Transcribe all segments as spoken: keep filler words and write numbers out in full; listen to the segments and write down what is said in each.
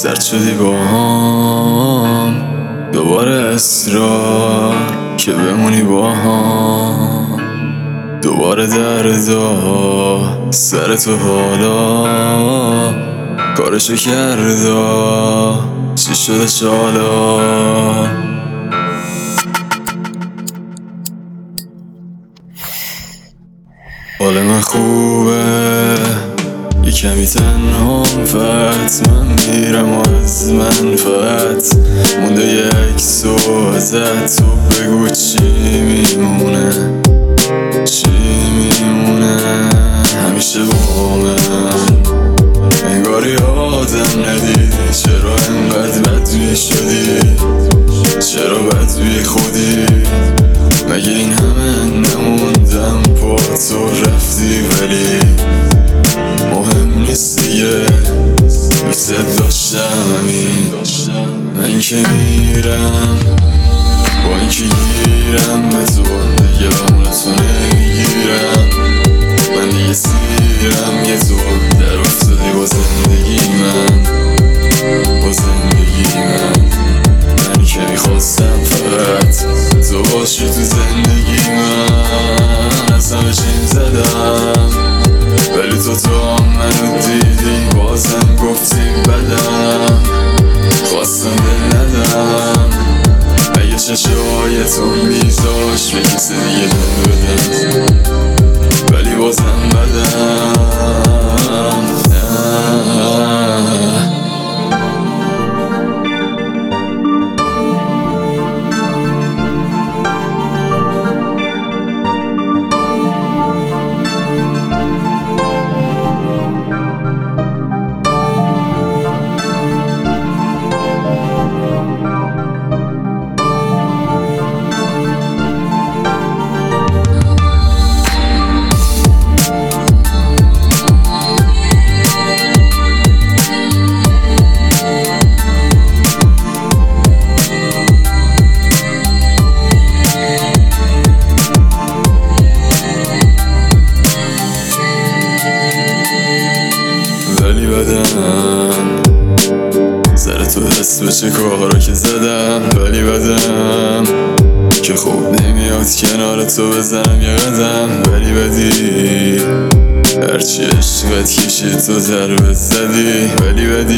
سرد شدی با هم دوباره اصرار که بمونی با هم دوباره دردا سر تو حالا کارشو کردا چی شده چالا حال من خوبه یه کمی تنها فقط من میرم و از منفعت مونده یک سوزت تو بگو چی میمونه چی میمونه همیشه با من انگار یادم ندیدی چرا انقدر بدبی شدی چرا بدبی خودی مگه این همه نموندم با تو رفتی ولی مهم نیست دیگه دوست داشتم همین من که میرم با این که گیرم به تو دیگه بمونتو نمیگیرم من دیگه سیرم یه تو در افتادی با زندگی من با زندگی من من که میخواستم فقط تو باشی تو زندگی من از همه چیم زدم ولی تو تو منو دیدی بازم گفتی بدم خواستم دل ندم اگه چشای تو میذاش به کسی دیگه دل بدم ولی بازم بدم ولی بدم سر تو دست به چه کارا که زدم ولی بدم که خوب نمیاد کنار تو بزنم یه قدم ولی بدی هرچی عشقت کشید تو ضربت زدی ولی بدی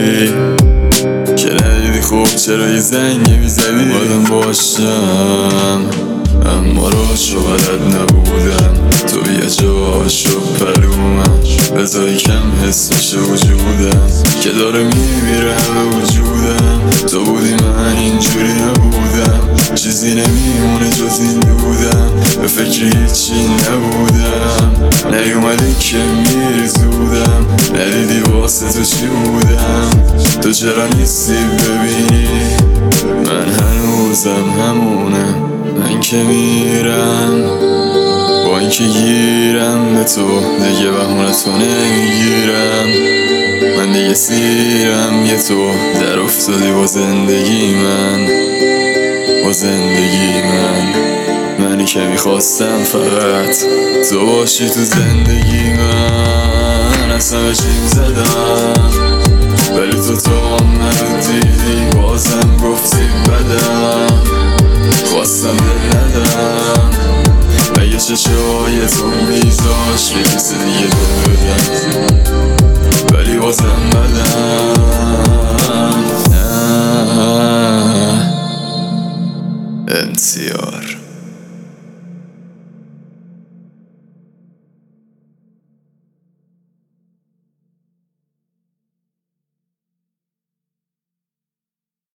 که ندیدی خوب چرا یه زنگی میزدی بادم باشم اما راشو بلد نبودم تو بیا جاشو پلومم بذاری کم حس بشه وجودم که داره میمیره به وجودم تو بودی من اینجوری نبودم چیزی نمیمونه جز این دودم به فکر هیچی نبودم نیومدی که میرزودم ندیدی واسه تو چی بودم تو چرا نیستی ببینی من هنوزم همونم من که میرم با این که گیرم به تو دیگه بهونتو نمیگیرم من دیگه سیرم یه تو در افتادی با زندگی من با زندگی من منی که میخواستم فقط تو باشی تو زندگی من از همه چیم زدم ولی تو تو منو دیدی بازم گفتی بدم خواستم دل ندم اگه چشای تو میذاش به کسی دیگه دل بدم ولی بازم بدم انتیار